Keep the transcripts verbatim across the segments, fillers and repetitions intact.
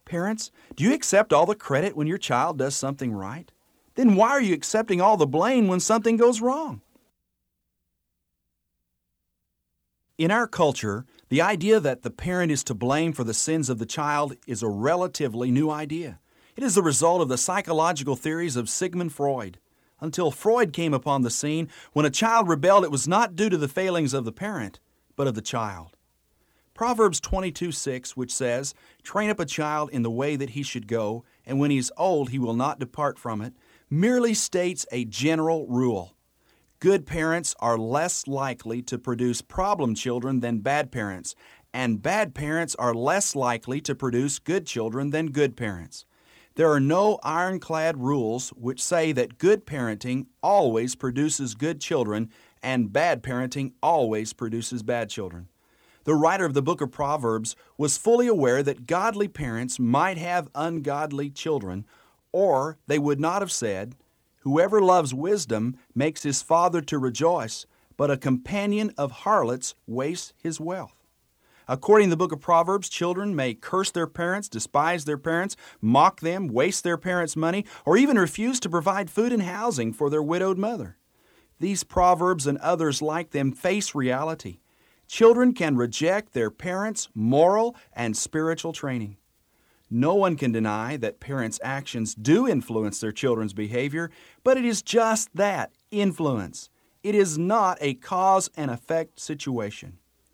Parents, do you accept all the credit when your child does something right? Then why are you accepting all the blame when something goes wrong? In our culture, the idea that the parent is to blame for the sins of the child is a relatively new idea. It is the result of the psychological theories of Sigmund Freud. Until Freud came upon the scene, when a child rebelled, it was not due to the failings of the parent, but of the child. Proverbs twenty-two six, which says, "Train up a child in the way that he should go, and when he is old he will not depart from it," merely states a general rule. Good parents are less likely to produce problem children than bad parents, and bad parents are less likely to produce good children than good parents. There are no ironclad rules which say that good parenting always produces good children and bad parenting always produces bad children. The writer of the book of Proverbs was fully aware that godly parents might have ungodly children, or they would not have said, "Whoever loves wisdom makes his father to rejoice, but a companion of harlots wastes his wealth." According to the book of Proverbs, children may curse their parents, despise their parents, mock them, waste their parents' money, or even refuse to provide food and housing for their widowed mother. These proverbs and others like them face reality. Children can reject their parents' moral and spiritual training. No one can deny that parents' actions do influence their children's behavior, but it is just that, influence. It is not a cause and effect situation.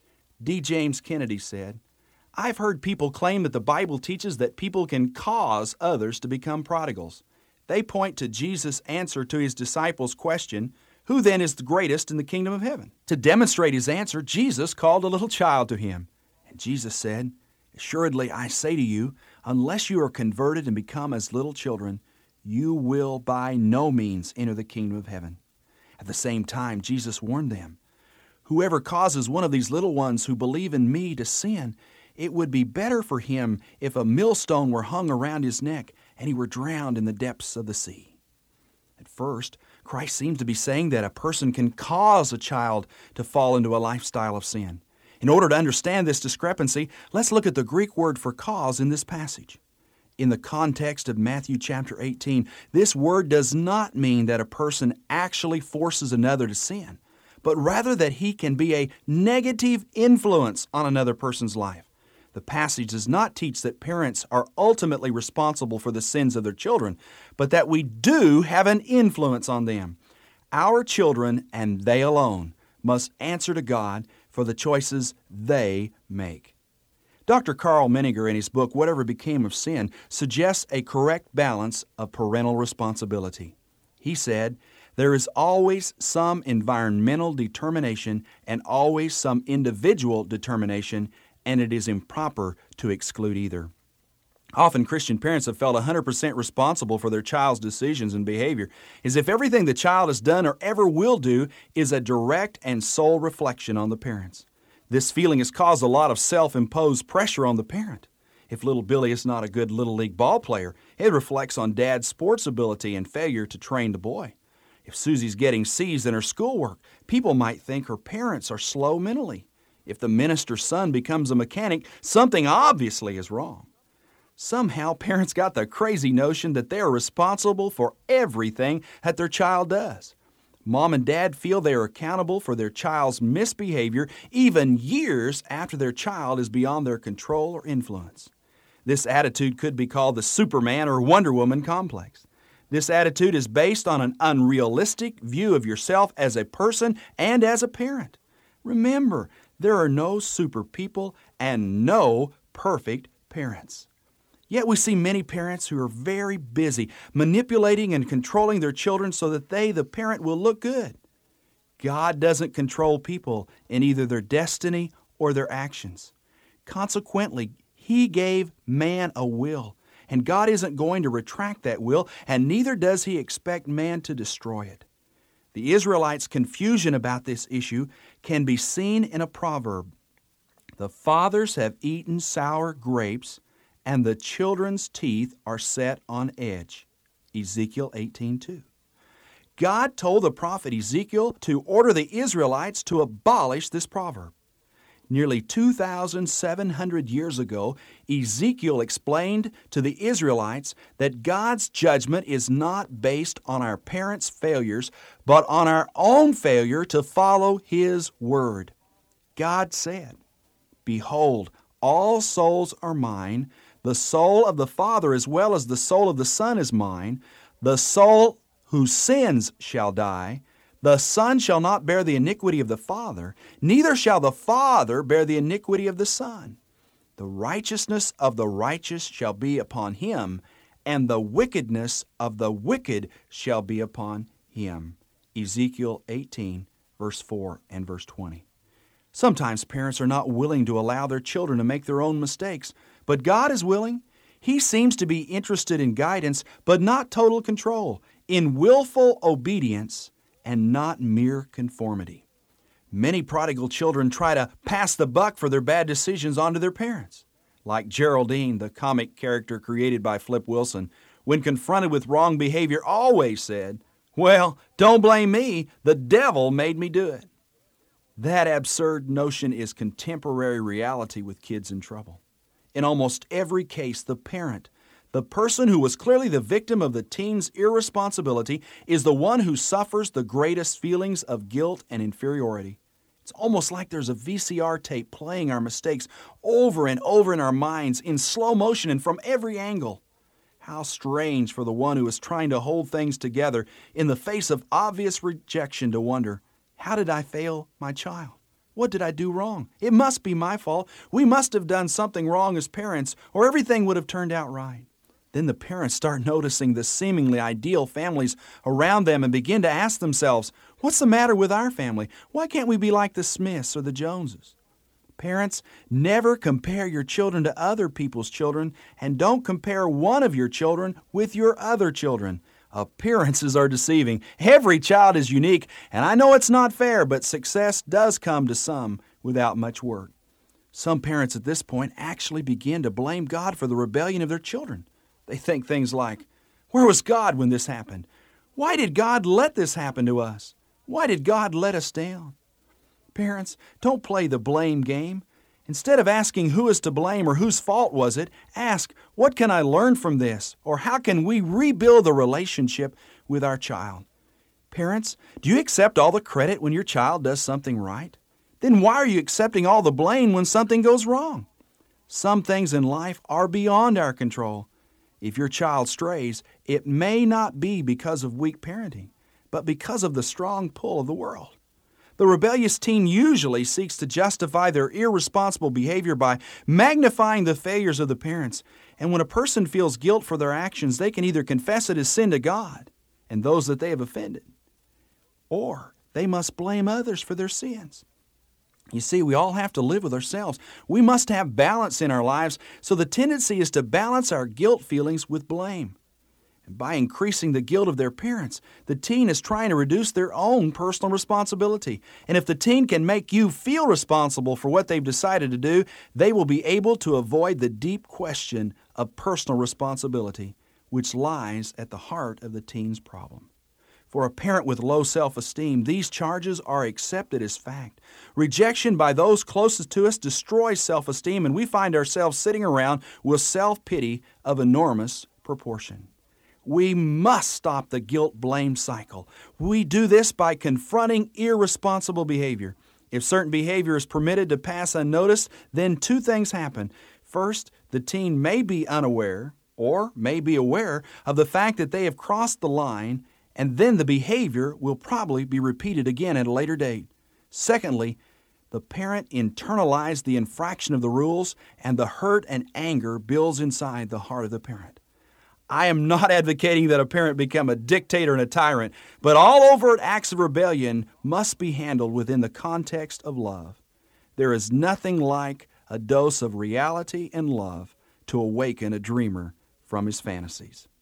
D. James Kennedy said, "I've heard people claim that the Bible teaches that people can cause others to become prodigals. They point to Jesus' answer to his disciples' question, 'Who then is the greatest in the kingdom of heaven?' To demonstrate his answer, Jesus called a little child to him. And Jesus said, 'Assuredly I say to you, unless you are converted and become as little children, you will by no means enter the kingdom of heaven.' At the same time, Jesus warned them, 'Whoever causes one of these little ones who believe in me to sin, it would be better for him if a millstone were hung around his neck and he were drowned in the depths of the sea.'" At first, Christ seems to be saying that a person can cause a child to fall into a lifestyle of sin. In order to understand this discrepancy, let's look at the Greek word for cause in this passage. In the context of Matthew chapter eighteen, this word does not mean that a person actually forces another to sin, but rather that he can be a negative influence on another person's life. The passage does not teach that parents are ultimately responsible for the sins of their children, but that we do have an influence on them. Our children, and they alone, must answer to God for the choices they make. Doctor Carl Menninger, in his book, Whatever Became of Sin, suggests a correct balance of parental responsibility. He said, "There is always some environmental determination and always some individual determination, and it is improper to exclude either." Often Christian parents have felt one hundred percent responsible for their child's decisions and behavior, as if everything the child has done or ever will do is a direct and sole reflection on the parents. This feeling has caused a lot of self-imposed pressure on the parent. If little Billy is not a good Little League ball player, it reflects on Dad's sports ability and failure to train the boy. If Susie's getting C's in her schoolwork, people might think her parents are slow mentally. If the minister's son becomes a mechanic, something obviously is wrong. Somehow, parents got the crazy notion that they are responsible for everything that their child does. Mom and Dad feel they are accountable for their child's misbehavior even years after their child is beyond their control or influence. This attitude could be called the Superman or Wonder Woman complex. This attitude is based on an unrealistic view of yourself as a person and as a parent. Remember, there are no super people and no perfect parents. Yet we see many parents who are very busy manipulating and controlling their children so that they, the parent, will look good. God doesn't control people in either their destiny or their actions. Consequently, He gave man a will, and God isn't going to retract that will, and neither does He expect man to destroy it. The Israelites' confusion about this issue can be seen in a proverb. The fathers have eaten sour grapes, and the children's teeth are set on edge. Ezekiel eighteen two. God told the prophet Ezekiel to order the Israelites to abolish this proverb. Nearly two thousand seven hundred years ago, Ezekiel explained to the Israelites that God's judgment is not based on our parents' failures, but on our own failure to follow His word. God said, "Behold, all souls are mine. The soul of the Father as well as the soul of the Son is mine. The soul who sins shall die. The Son shall not bear the iniquity of the Father, neither shall the Father bear the iniquity of the Son. The righteousness of the righteous shall be upon him, and the wickedness of the wicked shall be upon him." Ezekiel eighteen, verse four and verse twenty. Sometimes parents are not willing to allow their children to make their own mistakes, but God is willing. He seems to be interested in guidance, but not total control, in willful obedience and not mere conformity. Many prodigal children try to pass the buck for their bad decisions onto their parents. Like Geraldine, the comic character created by Flip Wilson, when confronted with wrong behavior, always said, "Well, don't blame me, the devil made me do it." That absurd notion is contemporary reality with kids in trouble. In almost every case, the parent, the person who was clearly the victim of the teen's irresponsibility, is the one who suffers the greatest feelings of guilt and inferiority. It's almost like there's a V C R tape playing our mistakes over and over in our minds in slow motion and from every angle. How strange for the one who is trying to hold things together in the face of obvious rejection to wonder, how did I fail my child? What did I do wrong? It must be my fault. We must have done something wrong as parents, or everything would have turned out right. Then the parents start noticing the seemingly ideal families around them and begin to ask themselves, what's the matter with our family? Why can't we be like the Smiths or the Joneses? Parents, never compare your children to other people's children, and don't compare one of your children with your other children. Appearances are deceiving. Every child is unique, and I know it's not fair, but success does come to some without much work. Some parents at this point actually begin to blame God for the rebellion of their children. They think things like, where was God when this happened? Why did God let this happen to us? Why did God let us down? Parents, don't play the blame game. Instead of asking who is to blame or whose fault was it, ask, what can I learn from this? Or how can we rebuild the relationship with our child? Parents, do you accept all the credit when your child does something right? Then why are you accepting all the blame when something goes wrong? Some things in life are beyond our control. If your child strays, it may not be because of weak parenting, but because of the strong pull of the world. The rebellious teen usually seeks to justify their irresponsible behavior by magnifying the failures of the parents. And when a person feels guilt for their actions, they can either confess it as sin to God and those that they have offended, or they must blame others for their sins. You see, we all have to live with ourselves. We must have balance in our lives, so the tendency is to balance our guilt feelings with blame. And by increasing the guilt of their parents, the teen is trying to reduce their own personal responsibility. And if the teen can make you feel responsible for what they've decided to do, they will be able to avoid the deep question of personal responsibility, which lies at the heart of the teen's problem. For a parent with low self-esteem, these charges are accepted as fact. Rejection by those closest to us destroys self-esteem, and we find ourselves sitting around with self-pity of enormous proportion. We must stop the guilt-blame cycle. We do this by confronting irresponsible behavior. If certain behavior is permitted to pass unnoticed, then two things happen. First, the teen may be unaware or may be aware of the fact that they have crossed the line, and then the behavior will probably be repeated again at a later date. Secondly, the parent internalized the infraction of the rules, and the hurt and anger builds inside the heart of the parent. I am not advocating that a parent become a dictator and a tyrant, but all overt acts of rebellion must be handled within the context of love. There is nothing like a dose of reality and love to awaken a dreamer from his fantasies.